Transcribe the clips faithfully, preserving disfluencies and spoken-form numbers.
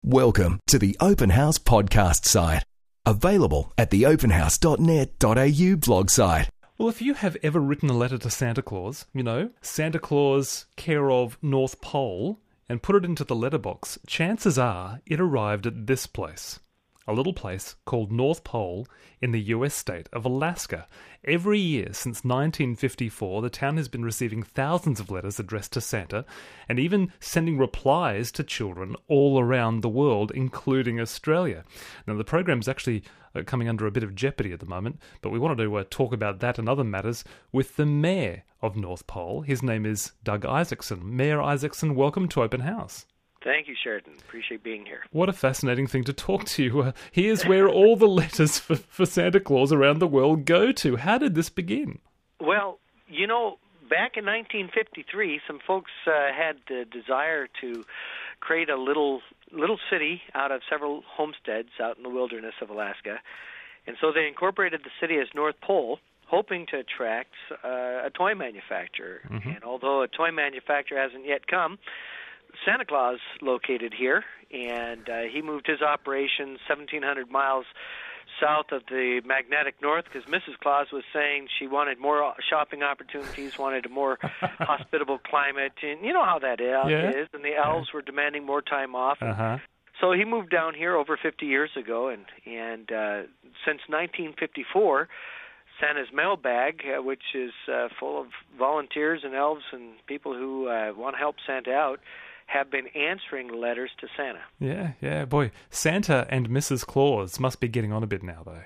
Welcome to the Open House podcast site. Available at the open house dot net dot a u blog site. Well, if you have ever written a letter to Santa Claus, you know, Santa Claus, care of North Pole, and put it into the letterbox, chances are it arrived at this place. A little place called North Pole in the U S state of Alaska. Every year since nineteen fifty-four, the town has been receiving thousands of letters addressed to Santa, and even sending replies to children all around the world, including Australia. Now, the program's actually uh, coming under a bit of jeopardy at the moment, but we wanted to uh, talk about that and other matters with the Mayor of North Pole. His name is Doug Isaacson. Mayor Isaacson, welcome to Open House. Thank you, Sheridan. Appreciate being here. What a fascinating thing to talk to you. Uh, here's where all the letters for, for Santa Claus around the world go to. How did this begin? Well, you know, back in nineteen fifty-three, some folks uh, had the desire to create a little little city out of several homesteads out in the wilderness of Alaska. And so they incorporated the city as North Pole, hoping to attract uh, a toy manufacturer. Mm-hmm. And although a toy manufacturer hasn't yet come, Santa Claus located here, and uh, he moved his operations seventeen hundred miles south of the magnetic north because Missus Claus was saying she wanted more shopping opportunities, wanted a more hospitable climate, and you know how that is, yeah. and the elves were demanding more time off. Uh-huh. So he moved down here over fifty years ago, and, and uh, since nineteen fifty-four, Santa's mailbag, uh, which is uh, full of volunteers and elves and people who uh, want to help Santa out, have been answering letters to Santa. Yeah, yeah, boy. Santa and Missus Claus must be getting on a bit now, though.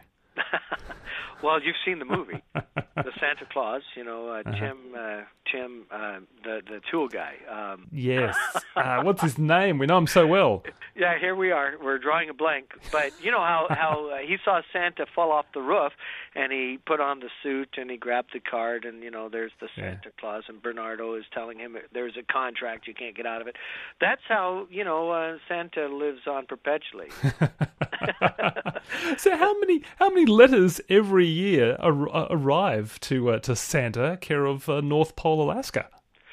Well, you've seen the movie, the Santa Claus. You know, uh, uh-huh. Tim, uh, Tim, uh, the the tool guy. Um, yes. uh, what's his name? We know him so well. Yeah, here we are. We're drawing a blank. But you know how how uh, he saw Santa fall off the roof, and he put on the suit and he grabbed the card, and you know, there's the Santa yeah. Claus, and Bernardo is telling him there's a contract, you can't get out of it. That's how you know uh, Santa lives on perpetually. So how many how many letters every year ar- arrive to uh, to Santa, care of uh, North Pole, Alaska?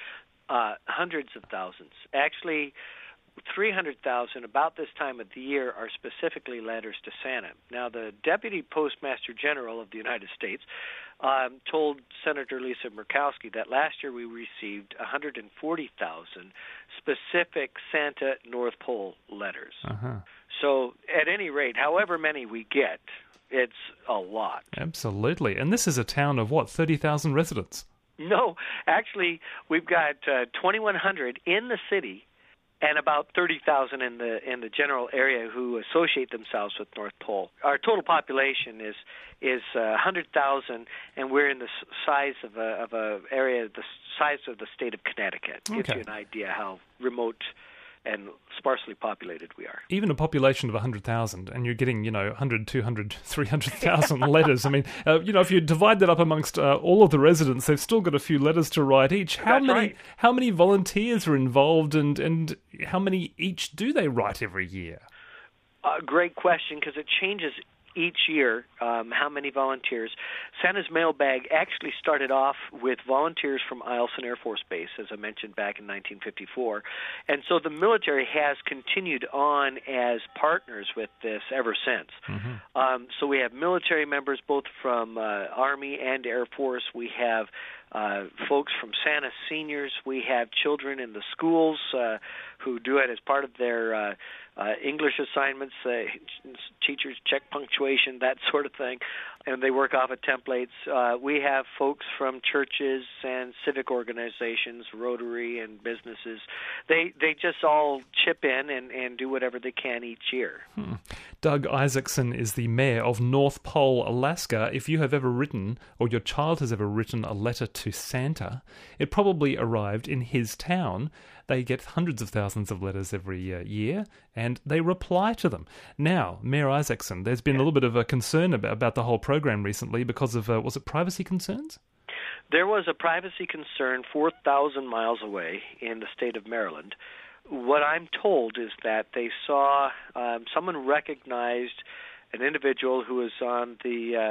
Uh, hundreds of thousands. Actually, three hundred thousand about this time of the year are specifically letters to Santa. Now, the Deputy Postmaster General of the United States um, told Senator Lisa Murkowski that last year we received one hundred forty thousand specific Santa North Pole letters. Uh-huh. So, at any rate, however many we get, it's a lot. Absolutely. And this is a town of, what, thirty thousand residents? No, actually, we've got uh, twenty-one hundred in the city and about thirty thousand in the in the general area who associate themselves with North Pole. Our total population is is uh, one hundred thousand, and we're in the size of a of a area the size of the state of Connecticut. Okay. Gives you an idea how remote and sparsely populated we are. Even a population of one hundred thousand, and you're getting, you know, one hundred, two hundred, three hundred thousand letters. I mean, uh, you know, if you divide that up amongst uh, all of the residents, they've still got a few letters to write each. How That's many right. How many volunteers are involved, and, and how many each do they write every year? Uh, great question, because it changes each year, um, how many volunteers. Santa's mailbag actually started off with volunteers from Eielson Air Force Base, as I mentioned, back in nineteen fifty-four. And so the military has continued on as partners with this ever since. Mm-hmm. Um, so we have military members both from uh, Army and Air Force. We have uh, folks from Santa Seniors. We have children in the schools uh, who do it as part of their uh, uh, English assignments. Uh, teachers check punctuation, that sort of thing, and they work off of templates. Uh, we have folks from churches and civic organizations, Rotary and businesses. They they just all chip in and, and do whatever they can each year. Hmm. Doug Isaacson is the mayor of North Pole, Alaska. If you have ever written, or your child has ever written a letter to Santa, it probably arrived in his town. They get hundreds of thousands of letters every uh, year, and they reply to them. Now, Mayor Isaacson, there's been a little bit of a concern about, about the whole program recently because of, uh, was it privacy concerns? There was a privacy concern four thousand miles away in the state of Maryland. What I'm told is that they saw um, someone recognized an individual who was on the um,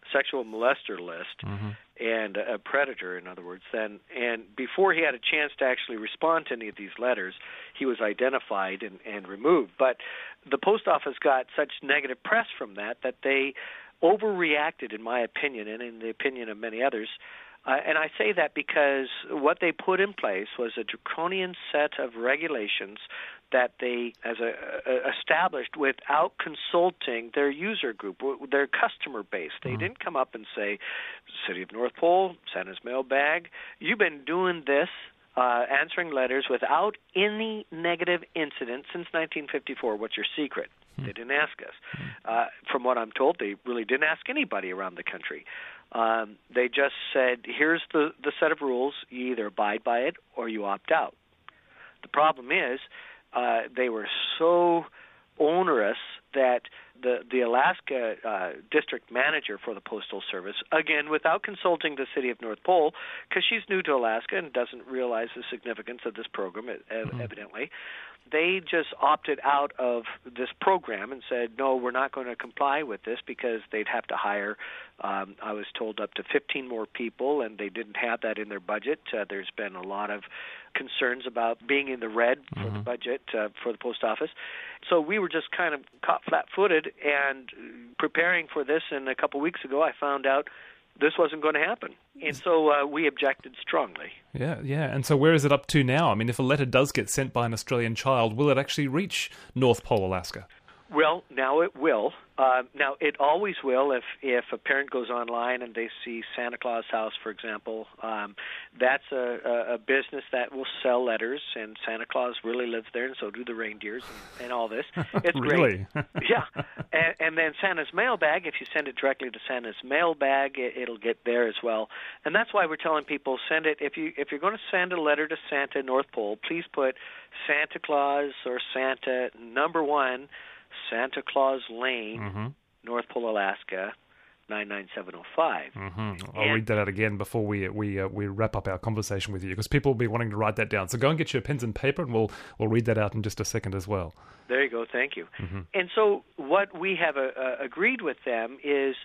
sexual molester list Mm-hmm. and a predator, in other words. Then, and before he had a chance to actually respond to any of these letters, he was identified and, and removed. But the post office got such negative press from that that they overreacted, in my opinion, and in the opinion of many others. Uh, and I say that because what they put in place was a draconian set of regulations that they as a, a, established without consulting their user group, their customer base. They mm-hmm. didn't come up and say, City of North Pole, Santa's mailbag, you've been doing this, uh, answering letters without any negative incident since nineteen fifty-four. What's your secret? Mm-hmm. They didn't ask us. Mm-hmm. Uh, from what I'm told, they really didn't ask anybody around the country. Um, they just said, here's the, the set of rules. You either abide by it or you opt out. The problem is uh, they were so onerous that the, the Alaska uh, district manager for the Postal Service, again, without consulting the City of North Pole, because she's new to Alaska and doesn't realize the significance of this program, mm-hmm. evidently, they just opted out of this program and said, no, we're not going to comply with this because they'd have to hire, um, I was told, up to fifteen more people, and they didn't have that in their budget. Uh, there's been a lot of concerns about being in the red for mm-hmm. the budget uh, for the post office. So we were just kind of caught flat-footed, and preparing for this, and a couple weeks ago I found out this wasn't going to happen. And so uh, we objected strongly. Yeah, yeah. And so where is it up to now? I mean, if a letter does get sent by an Australian child, will it actually reach North Pole, Alaska? Well, now it will. Uh, now, it always will if, if a parent goes online and they see Santa Claus House, for example. Um, that's a, a, a business that will sell letters, and Santa Claus really lives there, and so do the reindeers and, and all this. It's really? great. Yeah. And, and then Santa's mailbag, if you send it directly to Santa's mailbag, it, it'll get there as well. And that's why we're telling people, send it, if, you, if you're going to send a letter to Santa North Pole, please put Santa Claus or Santa, number one, Santa Claus Lane, mm-hmm. North Pole, Alaska, nine nine seven oh five. Mm-hmm. I'll and, read that out again before we we uh, we wrap up our conversation with you, because people will be wanting to write that down. So go and get your pens and paper, and we'll we'll read that out in just a second as well. There you go. Thank you. Mm-hmm. And so what we have uh, uh, agreed with them is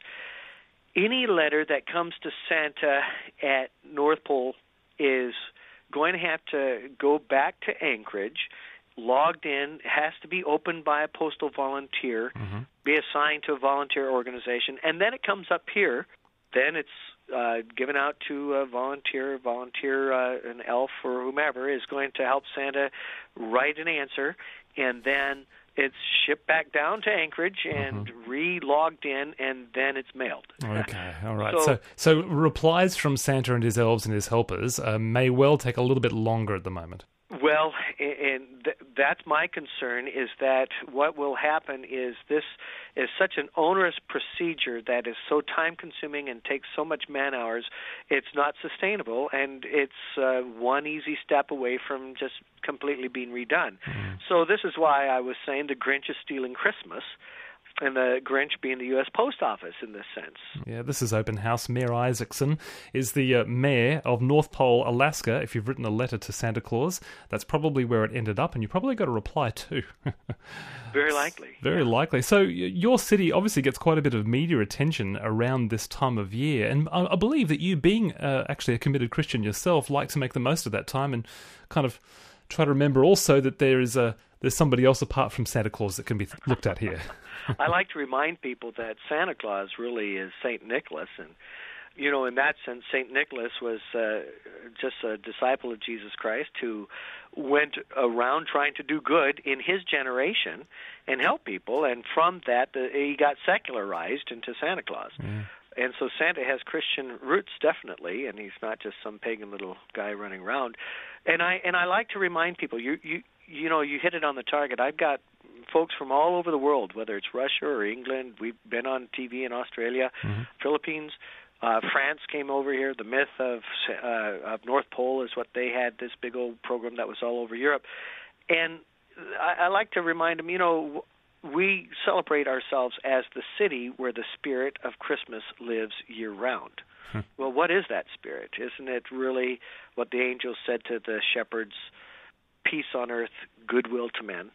any letter that comes to Santa at North Pole is going to have to go back to Anchorage, logged in, has to be opened by a postal volunteer, mm-hmm. be assigned to a volunteer organization, and then it comes up here. Then it's uh, given out to a volunteer, volunteer, uh, an elf or whomever is going to help Santa write an answer, and then it's shipped back down to Anchorage and mm-hmm. re-logged in, and then it's mailed. Okay, all right. So, so, so replies from Santa and his elves and his helpers uh, may well take a little bit longer at the moment. Well, and th- that's my concern, is that what will happen is this is such an onerous procedure that is so time-consuming and takes so much man-hours, it's not sustainable, and it's uh, one easy step away from just completely being redone. Mm-hmm. So this is why I was saying the Grinch is stealing Christmas, and the Grinch being the U S Post Office in this sense. Yeah, this is Open House. Mayor Isaacson is the uh, mayor of North Pole, Alaska. If you've written a letter to Santa Claus, that's probably where it ended up, and you probably got a reply too. Very likely. Very yeah. likely. So your city obviously gets quite a bit of media attention around this time of year, and I, I believe that you, being uh, actually a committed Christian yourself, like to make the most of that time and kind of try to remember also that there is a there's somebody else apart from Santa Claus that can be looked at here. I like to remind people that Santa Claus really is Saint Nicholas, and you know, in that sense, Saint Nicholas was uh, just a disciple of Jesus Christ who went around trying to do good in his generation and help people, and from that, uh, he got secularized into Santa Claus. Yeah. And so Santa has Christian roots, definitely, and he's not just some pagan little guy running around. And I and I like to remind people, you you you know, you hit it on the target. I've got folks from all over the world, whether it's Russia or England. We've been on T V in Australia, mm-hmm. Philippines. Uh, France came over here. The myth of uh, of North Pole is what they had, this big old program that was all over Europe. And I, I like to remind them, you know, we celebrate ourselves as the city where the spirit of Christmas lives year-round. Hmm. Well, what is that spirit? Isn't it really what the angels said to the shepherds, peace on earth, goodwill to men?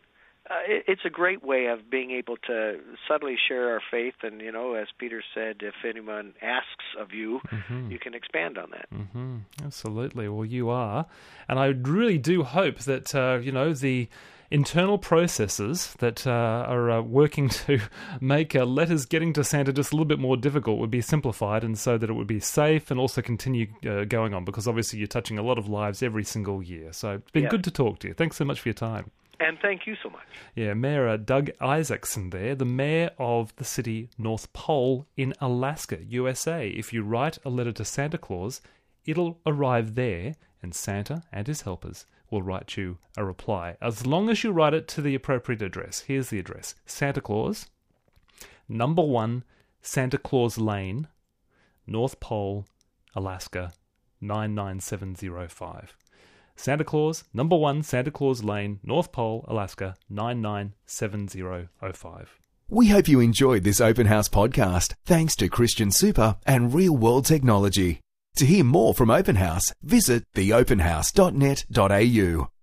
Uh, it, it's a great way of being able to subtly share our faith, and, you know, as Peter said, if anyone asks of you, mm-hmm. you can expand on that. Mm-hmm. Absolutely. Well, you are. And I really do hope that, uh, you know, the internal processes that uh, are uh, working to make uh, letters getting to Santa just a little bit more difficult would be simplified, and so that it would be safe and also continue uh, going on, because obviously you're touching a lot of lives every single year. So it's been yeah. good to talk to you. Thanks so much for your time. And thank you so much. Yeah, Mayor uh, Doug Isaacson there, the mayor of the city North Pole in Alaska, U S A. If you write a letter to Santa Claus, it'll arrive there, and Santa and his helpers will write you a reply, as long as you write it to the appropriate address. Here's the address: Santa Claus, number one, Santa Claus Lane, North Pole, Alaska, nine nine seven zero five. Santa Claus, number one, Santa Claus Lane, North Pole, Alaska, nine nine seven zero zero five. We hope you enjoyed this Open House podcast, thanks to Christian Super and Real World Technology. To hear more from Open House, visit the open house dot net dot a u.